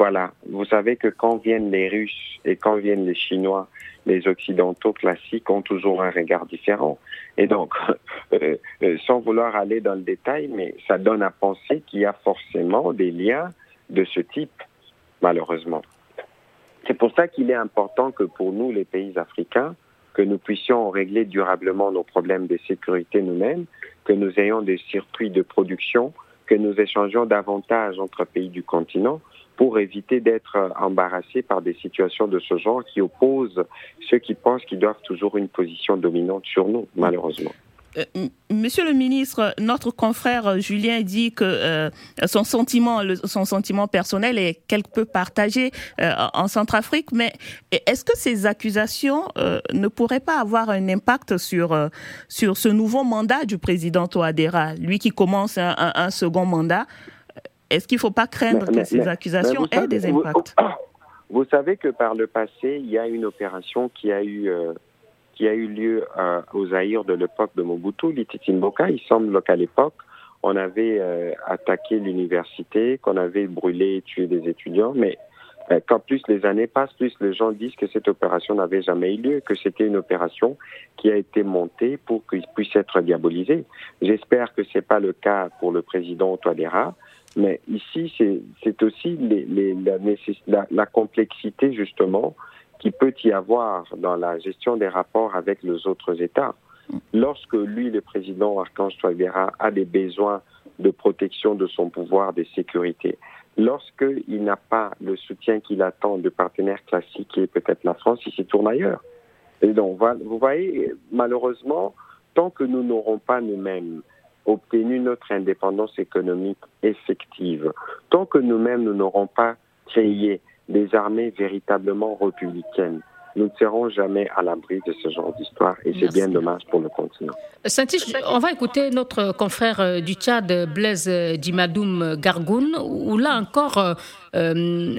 Voilà. Vous savez que quand viennent les Russes et quand viennent les Chinois, les Occidentaux classiques ont toujours un regard différent. Et donc, euh, euh, sans vouloir aller dans le détail, mais ça donne à penser qu'il y a forcément des liens de ce type, malheureusement. C'est pour ça qu'il est important que pour nous, les pays africains, que nous puissions régler durablement nos problèmes de sécurité nous-mêmes, que nous ayons des circuits de production, que nous échangions davantage entre pays du continent pour éviter d'être embarrassés par des situations de ce genre qui opposent ceux qui pensent qu'ils doivent toujours une position dominante sur nous, malheureusement. Euh, Monsieur le ministre, notre confrère Julien dit que euh, son sentiment, le, son sentiment personnel est quelque peu partagé euh, en Centrafrique, mais est-ce que ces accusations euh, ne pourraient pas avoir un impact sur euh, sur ce nouveau mandat du président Touadéra, lui qui commence un, un, un second mandat? Est-ce qu'il ne faut pas craindre mais, que mais, ces accusations aient des impacts? Vous, vous savez que par le passé, il y a une opération qui a eu euh, qui a eu lieu euh, au Zaïre de l'époque de Mobutu, l'Ititi Mboka. Il semble qu'à l'époque, on avait euh, attaqué l'université, qu'on avait brûlé et tué des étudiants, mais euh, quand plus les années passent, plus les gens disent que cette opération n'avait jamais eu lieu, que c'était une opération qui a été montée pour qu'il puisse être diabolisé. J'espère que ce n'est pas le cas pour le président Touadéra, mais ici, c'est, c'est aussi les, les, la, nécess- la, la complexité, justement, qu'il peut y avoir dans la gestion des rapports avec les autres États. Lorsque lui, le président Archange Touadéra, a des besoins de protection de son pouvoir, de sécurité, lorsqu'il n'a pas le soutien qu'il attend de partenaires classiques, qui est peut-être la France, il s'y tourne ailleurs. Et donc, vous voyez, malheureusement, tant que nous n'aurons pas nous-mêmes obtenu notre indépendance économique effective, tant que nous-mêmes nous n'aurons pas créé des armées véritablement républicaines, nous ne serons jamais à l'abri de ce genre d'histoire et c'est Merci. Bien dommage pour le continent. Saint-Tiche, on va écouter notre confrère du Tchad, Blaise Dimadoum Gargoun, où là encore, euh,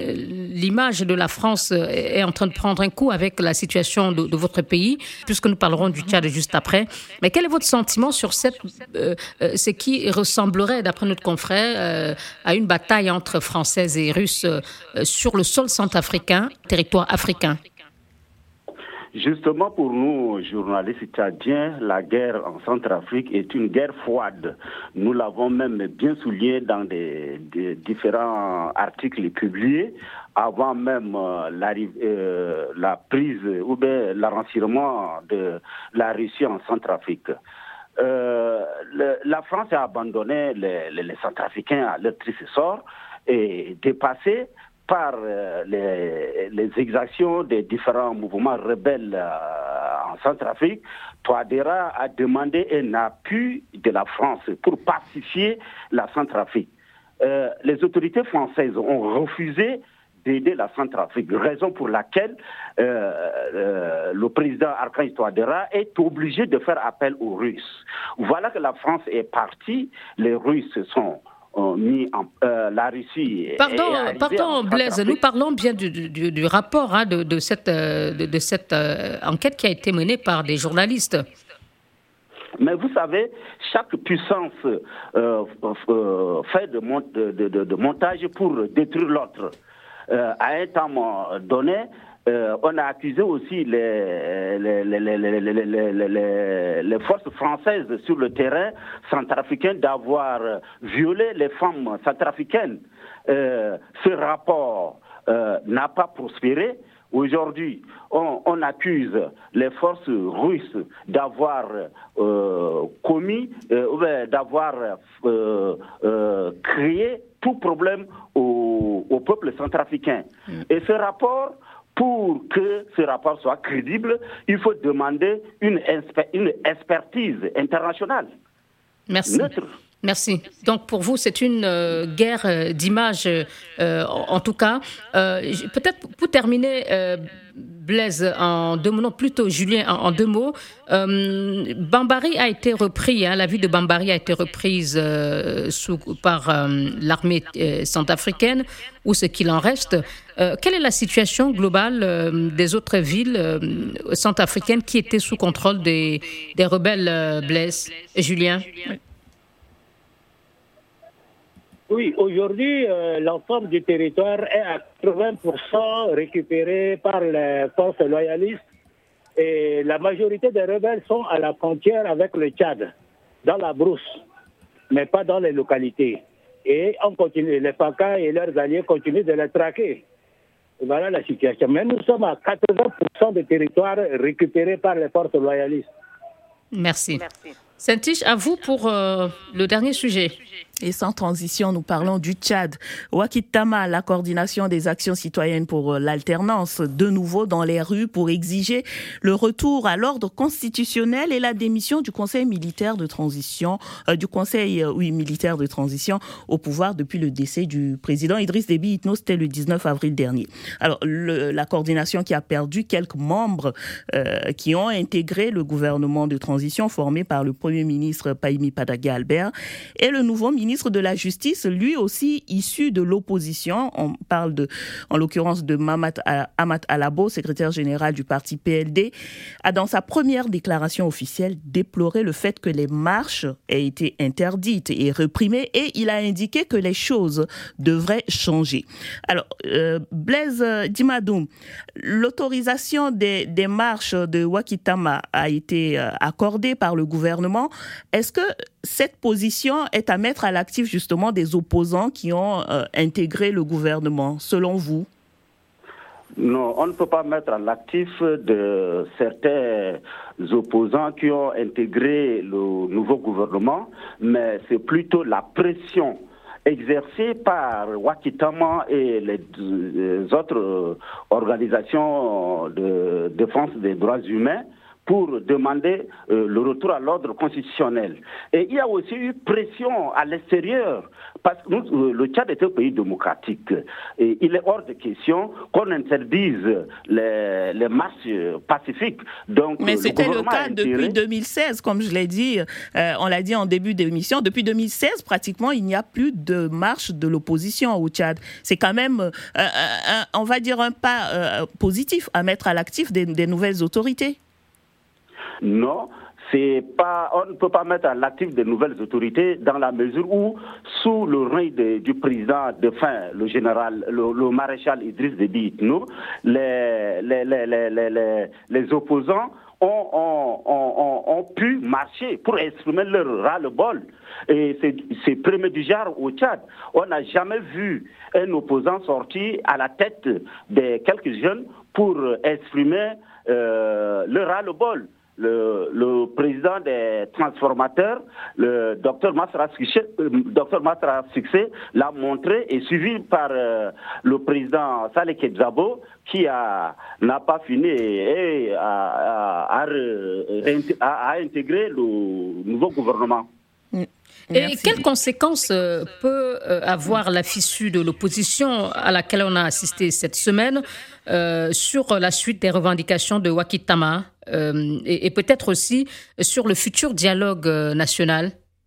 l'image de la France est en train de prendre un coup avec la situation de, de votre pays, puisque nous parlerons du Tchad juste après. Mais quel est votre sentiment sur cette, euh, ce qui ressemblerait, d'après notre confrère, euh, à une bataille entre Français et Russes euh, sur le sol centrafricain, territoire africain? Justement, pour nous, journalistes tchadiens, la guerre en Centrafrique est une guerre froide. Nous l'avons même bien souligné dans des, des différents articles publiés, avant même euh, euh, la prise ou bien l'enracinement de la Russie en Centrafrique. Euh, le, la France a abandonné les, les, les Centrafricains à leur triste sort et dépassé par euh, les, les exactions des différents mouvements rebelles euh, en Centrafrique. Touadéra a demandé un appui de la France pour pacifier la Centrafrique. Euh, les autorités françaises ont refusé d'aider la Centrafrique, raison pour laquelle euh, euh, le président Archange Touadéra est obligé de faire appel aux Russes. Voilà que la France est partie, les Russes sont mis en, euh, la Russie. Pardon, pardon Blaise, nous parlons bien du, du, du rapport hein, de, de cette, de, de cette euh, enquête qui a été menée par des journalistes. Mais vous savez, chaque puissance euh, euh, fait de, mont- de, de, de montage pour détruire l'autre. Euh, à un temps donné, Euh, on a accusé aussi les, les, les, les, les, les, les, les, les forces françaises sur le terrain centrafricain d'avoir violé les femmes centrafricaines. Euh, ce rapport euh, n'a pas prospéré. Aujourd'hui, on, on accuse les forces russes d'avoir euh, commis, euh, d'avoir euh, euh, créé tout problème au, au peuple centrafricain. Mm. Et ce rapport, pour que ce rapport soit crédible, il faut demander une, inspe- une expertise internationale. Merci. Neutre. Merci. Donc pour vous, c'est une euh, guerre euh, d'image, euh, en, en tout cas. Euh, peut-être pour terminer, euh, Blaise, en deux mots, non, plutôt Julien, en, en deux mots. Euh, Bambari a été repris, hein, la ville de Bambari a été reprise euh, sous, par euh, l'armée euh, centrafricaine, ou ce qu'il en reste. Euh, quelle est la situation globale euh, des autres villes euh, centrafricaines qui étaient sous contrôle des, des rebelles, euh, Blaise et Julien? Oui. Oui, aujourd'hui, euh, l'ensemble du territoire est à quatre-vingts pour cent récupéré par les forces loyalistes et la majorité des rebelles sont à la frontière avec le Tchad, dans la brousse, mais pas dans les localités. Et on continue, les F A C A et leurs alliés continuent de les traquer. Voilà la situation. Mais nous sommes à quatre-vingts pour cent des territoires récupérés par les forces loyalistes. Merci. Merci. Saint-Tiche, à vous pour euh, le dernier sujet. Et sans transition, nous parlons du Tchad. Wakil Tama, la coordination des actions citoyennes pour l'alternance, de nouveau dans les rues pour exiger le retour à l'ordre constitutionnel et la démission du Conseil militaire de transition, euh, du Conseil euh, oui, militaire de transition au pouvoir depuis le décès du président Idriss Déby Itno, c'était le dix-neuf avril dernier. Alors, le, la coordination qui a perdu quelques membres euh, qui ont intégré le gouvernement de transition formé par le Premier ministre Pahimi Padaga Albert et le nouveau ministre de la Justice, lui aussi issu de l'opposition. On parle de, en l'occurrence de Mamat Amat Alabo, secrétaire général du parti P L D, a dans sa première déclaration officielle déploré le fait que les marches aient été interdites et réprimées et il a indiqué que les choses devraient changer. Alors, euh, Blaise Dimadoum, l'autorisation des, des marches de Wakil Tama a été accordée par le gouvernement. Est-ce que cette position est à mettre à l'actif justement des opposants qui ont euh, intégré le gouvernement, selon vous? Non, on ne peut pas mettre à l'actif de certains opposants qui ont intégré le nouveau gouvernement, mais c'est plutôt la pression exercée par Wakil Tama et les, les autres organisations de défense des droits humains pour demander euh, le retour à l'ordre constitutionnel. Et il y a aussi eu pression à l'extérieur, parce que nous, euh, le Tchad est un pays démocratique. Et il est hors de question qu'on interdise les, les marches pacifiques. Donc, mais c'était le, le cas depuis deux mille seize, comme je l'ai dit, euh, on l'a dit en début d'émission. Depuis deux mille seize, pratiquement, il n'y a plus de marche de l'opposition au Tchad. C'est quand même, euh, un, on va dire, un pas euh, positif à mettre à l'actif des, des nouvelles autorités. Non, c'est pas, on ne peut pas mettre à l'actif de nouvelles autorités dans la mesure où, sous le règne de, du président défunt, le général, le, le maréchal Idriss Déby Itno, les, les, les, les, les, les opposants ont, ont, ont, ont pu marcher pour exprimer leur ras-le-bol. Et c'est, c'est premier du genre au Tchad. On n'a jamais vu un opposant sortir à la tête de quelques jeunes pour exprimer euh, leur ras-le-bol. Le, le président des transformateurs, le docteur Masra Succès, l'a montré et suivi par euh, le président Saleh Kedzabo qui a, n'a pas fini et a, a, a, a intégré le nouveau gouvernement. Et Merci. Quelles conséquences euh, peut euh, avoir la fissure de l'opposition à laquelle on a assisté cette semaine euh, sur la suite des revendications de Wakil Tama euh, et, et peut-être aussi sur le futur dialogue euh, national?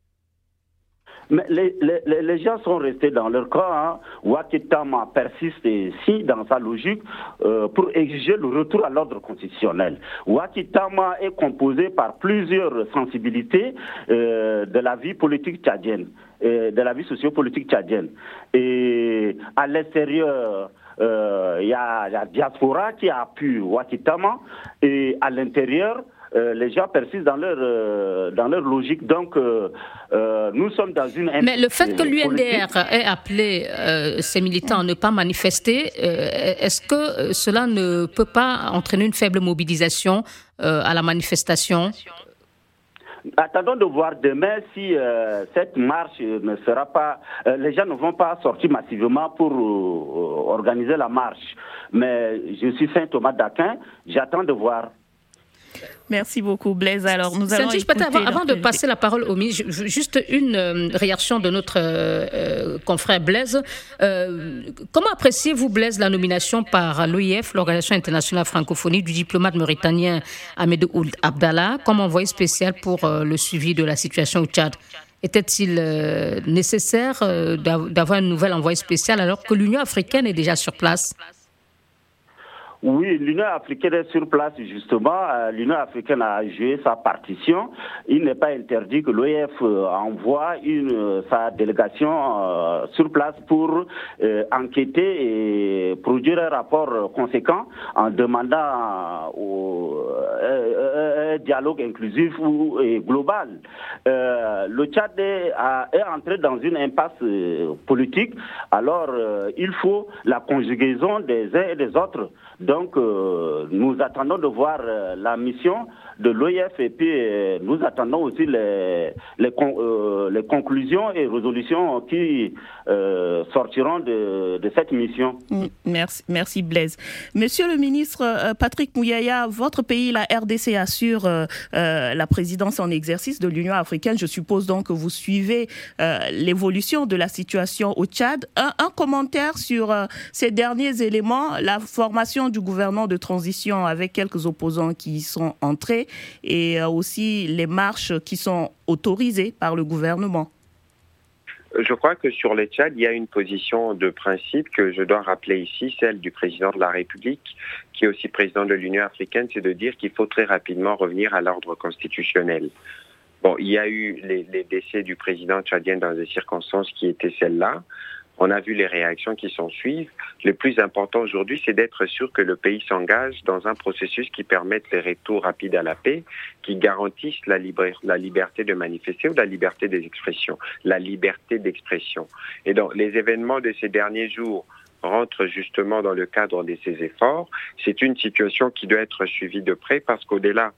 Mais les, les, les gens sont restés dans leur camp. Hein. Wakil Tama persiste ici dans sa logique euh, pour exiger le retour à l'ordre constitutionnel. Wakil Tama est composé par plusieurs sensibilités euh, de la vie politique tchadienne, euh, de la vie sociopolitique tchadienne. Et à l'extérieur, il euh, y a la diaspora qui appuie Wakil Tama et à l'intérieur, Euh, les gens persistent dans leur, euh, dans leur logique. Donc, euh, euh, nous sommes dans une... Mais le fait que l'U N D R ait appelé euh, ses militants à ne pas manifester, euh, est-ce que cela ne peut pas entraîner une faible mobilisation euh, à la manifestation? Attendons de voir demain si euh, cette marche ne sera pas... Euh, les gens ne vont pas sortir massivement pour euh, organiser la marche. Mais je suis Saint Thomas d'Aquin, j'attends de voir. Merci beaucoup, Blaise. Alors, nous allons écouter... Avant, avant de passer la parole au ministre, juste une euh, réaction de notre euh, euh, confrère Blaise. Euh, comment appréciez-vous, Blaise, la nomination par l'O I F, l'Organisation internationale francophonie, du diplomate mauritanien Ahmed Ould Abdallah, comme envoyé spécial pour euh, le suivi de la situation au Tchad? Était-il euh, nécessaire euh, d'avoir une nouvelle envoyé spécial alors que l'Union africaine est déjà sur place? Oui, l'Union africaine est sur place justement. Euh, L'Union africaine a joué sa partition. Il n'est pas interdit que l'O I F euh, envoie une, euh, sa délégation euh, sur place pour euh, enquêter et produire un rapport conséquent en demandant euh, un dialogue inclusif ou et global. Euh, le Tchad est, a, est entré dans une impasse euh, politique. Alors, euh, il faut la conjugaison des uns et des autres. Donc, euh, nous attendons de voir euh, la mission de l'O I F et puis euh, nous attendons aussi les, les, con, euh, les conclusions et résolutions qui euh, sortiront de, de cette mission. Merci, merci Blaise. Monsieur le ministre euh, Patrick Mouyaya, votre pays, la R D C, assure euh, euh, la présidence en exercice de l'Union africaine. Je suppose donc que vous suivez euh, l'évolution de la situation au Tchad. Un, un commentaire sur euh, ces derniers éléments, la formation du gouvernement de transition avec quelques opposants qui y sont entrés et aussi les marches qui sont autorisées par le gouvernement. Je crois que sur le Tchad, il y a une position de principe que je dois rappeler ici, celle du président de la République, qui est aussi président de l'Union africaine, c'est de dire qu'il faut très rapidement revenir à l'ordre constitutionnel. Bon, il y a eu les, les décès du président tchadien dans des circonstances qui étaient celles-là. On a vu les réactions qui s'en suivent. Le plus important aujourd'hui, c'est d'être sûr que le pays s'engage dans un processus qui permette les retours rapides à la paix, qui garantisse la, libre, la liberté de manifester ou la liberté des expressions, la liberté d'expression. Et donc, les événements de ces derniers jours rentrent justement dans le cadre de ces efforts. C'est une situation qui doit être suivie de près parce qu'au-delà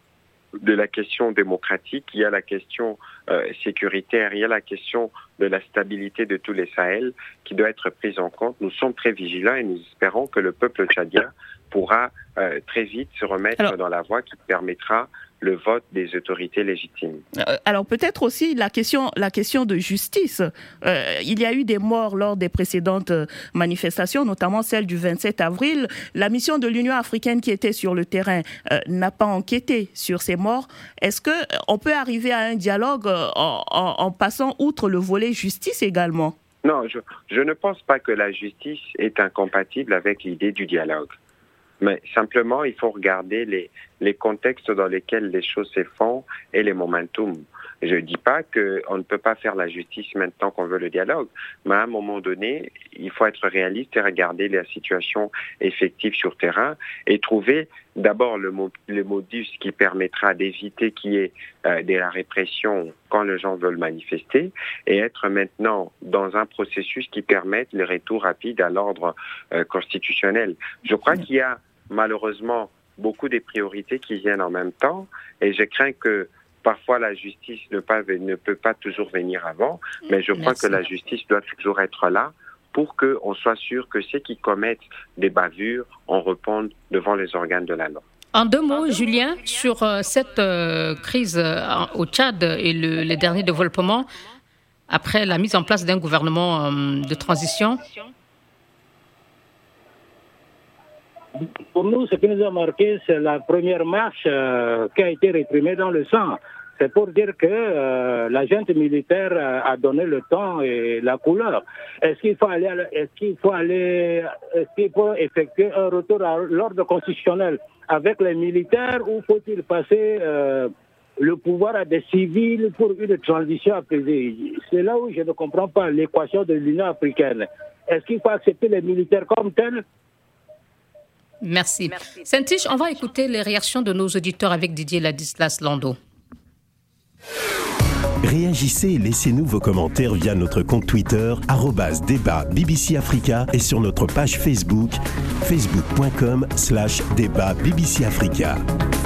de la question démocratique, il y a la question euh, sécuritaire, il y a la question de la stabilité de tous les Sahel qui doit être prise en compte. Nous sommes très vigilants et nous espérons que le peuple tchadien pourra euh, très vite se remettre Alors, dans la voie qui permettra le vote des autorités légitimes. Alors peut-être aussi la question, la question de justice. Euh, il y a eu des morts lors des précédentes manifestations, notamment celle du vingt-sept avril. La mission de l'Union africaine qui était sur le terrain euh, n'a pas enquêté sur ces morts. Est-ce qu'on peut arriver à un dialogue en, en, en passant outre le volet justice également? Non, je, je ne pense pas que la justice est incompatible avec l'idée du dialogue. Mais simplement, il faut regarder les, les contextes dans lesquels les choses se font et les momentum. Je ne dis pas qu'on ne peut pas faire la justice maintenant qu'on veut le dialogue, mais à un moment donné, il faut être réaliste et regarder la situation effective sur terrain et trouver d'abord le, le modus qui permettra d'éviter qu'il y ait euh, de la répression quand les gens veulent manifester et être maintenant dans un processus qui permette le retour rapide à l'ordre euh, constitutionnel. Je crois qu'il y a malheureusement beaucoup de priorités qui viennent en même temps et je crains que parfois, la justice ne, pas, ne peut pas toujours venir avant, mais je crois Merci. que la justice doit toujours être là pour qu'on soit sûr que ceux qui commettent des bavures en répondent devant les organes de la loi. En deux mots, Julien, sur euh, cette euh, crise euh, au Tchad et le, les derniers développements, après la mise en place d'un gouvernement euh, de transition. Pour nous, ce qui nous a marqué, c'est la première marche euh, qui a été réprimée dans le sang. C'est pour dire que euh, la junte militaire a donné le temps et la couleur. Est-ce qu'il faut aller, est-ce qu'il faut aller, est-ce qu'il faut effectuer un retour à l'ordre constitutionnel avec les militaires ou faut-il passer euh, le pouvoir à des civils pour une transition apaisée? C'est là où je ne comprends pas l'équation de l'Union africaine. Est-ce qu'il faut accepter les militaires comme tels? Merci. Merci. Saint-Tiche, on va écouter les réactions de nos auditeurs avec Didier Ladislas Lando. Réagissez et laissez-nous vos commentaires via notre compte Twitter arobase débat B B C Africa et sur notre page Facebook facebook.com slash débat BBC Africa.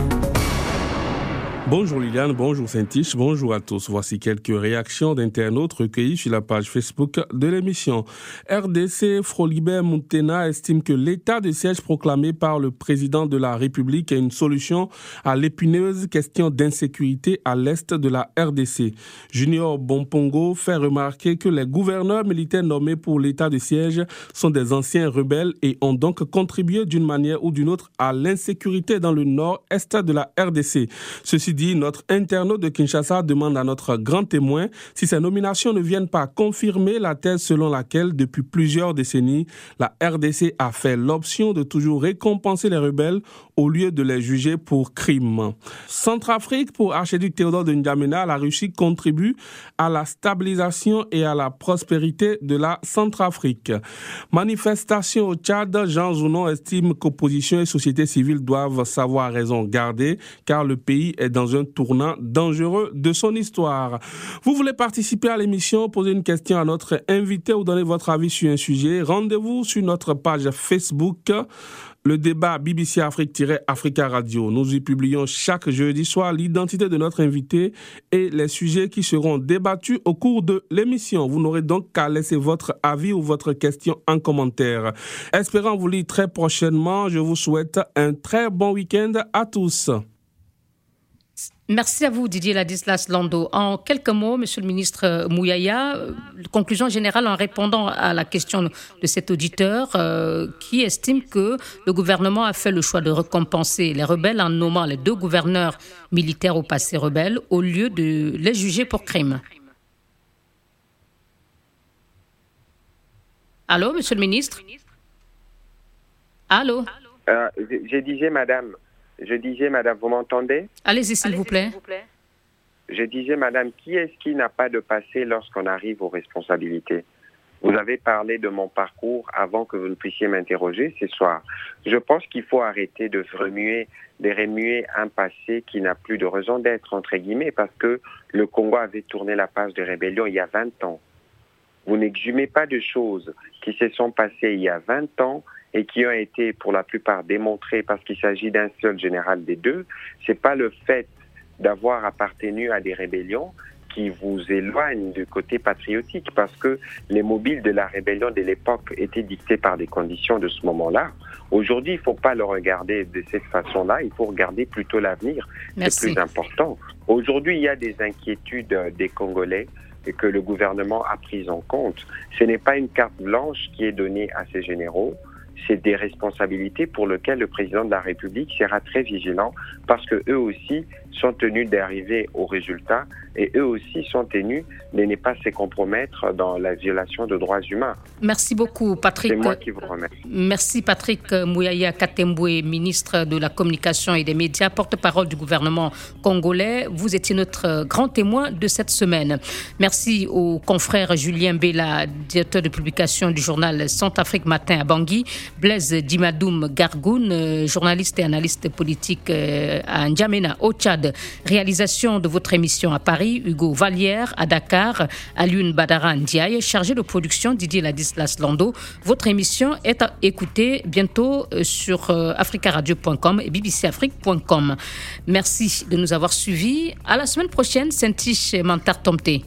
Bonjour Liliane, bonjour Saint-Tiche, bonjour à tous. Voici quelques réactions d'internautes recueillies sur la page Facebook de l'émission. R D C, Frolibert Moutena estime que l'état de siège proclamé par le président de la République est une solution à l'épineuse question d'insécurité à l'est de la R D C. Junior Bompongo fait remarquer que les gouverneurs militaires nommés pour l'état de siège sont des anciens rebelles et ont donc contribué d'une manière ou d'une autre à l'insécurité dans le nord-est de la R D C. Ceci Didi, notre internaute de Kinshasa, demande à notre grand témoin si ces nominations ne viennent pas confirmer la thèse selon laquelle, depuis plusieurs décennies, la R D C a fait l'option de toujours récompenser les rebelles au lieu de les juger pour crimes. Centrafrique, pour archiduc Théodore de N'Djamena, la Russie contribue à la stabilisation et à la prospérité de la Centrafrique. Manifestation au Tchad, Jean Zounon estime qu'opposition et société civile doivent savoir raison garder, car le pays est dans un tournant dangereux de son histoire. Vous voulez participer à l'émission, poser une question à notre invité ou donner votre avis sur un sujet, rendez-vous sur notre page Facebook, le débat B B C Afrique-Africa Radio. Nous y publions chaque jeudi soir l'identité de notre invité et les sujets qui seront débattus au cours de l'émission. Vous n'aurez donc qu'à laisser votre avis ou votre question en commentaire. Espérant vous lire très prochainement, je vous souhaite un très bon week-end à tous. Merci à vous, Didier Ladislas Lando. En quelques mots, Monsieur le ministre Mouyaya, conclusion générale en répondant à la question de cet auditeur euh, qui estime que le gouvernement a fait le choix de récompenser les rebelles en nommant les deux gouverneurs militaires au passé rebelles au lieu de les juger pour crime. Allô, Monsieur le ministre? Allô? euh, je, je disais, madame... Je disais, madame, vous m'entendez? Allez-y, s'il vous plaît. Je disais, madame, qui est-ce qui n'a pas de passé lorsqu'on arrive aux responsabilités? Vous avez parlé de mon parcours avant que vous ne puissiez m'interroger ce soir. Je pense qu'il faut arrêter de remuer, de remuer un passé qui n'a plus de raison d'être, entre guillemets, parce que le Congo avait tourné la page de rébellion il y a vingt ans. Vous n'exhumez pas de choses qui se sont passées il y a vingt ans et qui ont été pour la plupart démontrées parce qu'il s'agit d'un seul général des deux. C'est pas le fait d'avoir appartenu à des rébellions qui vous éloigne du côté patriotique, parce que les mobiles de la rébellion de l'époque étaient dictés par des conditions de ce moment-là. Aujourd'hui, il ne faut pas le regarder de cette façon-là, il faut regarder plutôt l'avenir. Merci. C'est plus important. Aujourd'hui, il y a des inquiétudes des Congolais et que le gouvernement a prises en compte. Ce n'est pas une carte blanche qui est donnée à ces généraux, c'est des responsabilités pour lesquelles le président de la République sera très vigilant, parce que eux aussi sont tenus d'arriver au résultat et eux aussi sont tenus de ne pas se compromettre dans la violation de droits humains. Merci beaucoup, Patrick. C'est moi qui vous remercie. Merci, Patrick Mouyaya Katemboué, ministre de la Communication et des Médias, porte-parole du gouvernement congolais. Vous étiez notre grand témoin de cette semaine. Merci au confrère Julien Bella, directeur de publication du journal Centrafrique Matin à Bangui, Blaise Dimadoum Gargoun, journaliste et analyste politique à N'Djamena, au Tchad. Réalisation de votre émission à Paris, Hugo Vallière, à Dakar, Alioune Badara Ndiaye, chargé de production Didier Ladislas Lando. Votre émission est à écouter bientôt sur africa radio point com et b b c afrique point com. Merci de nous avoir suivis. À la semaine prochaine, Saint-Tiche Mantar Tomté.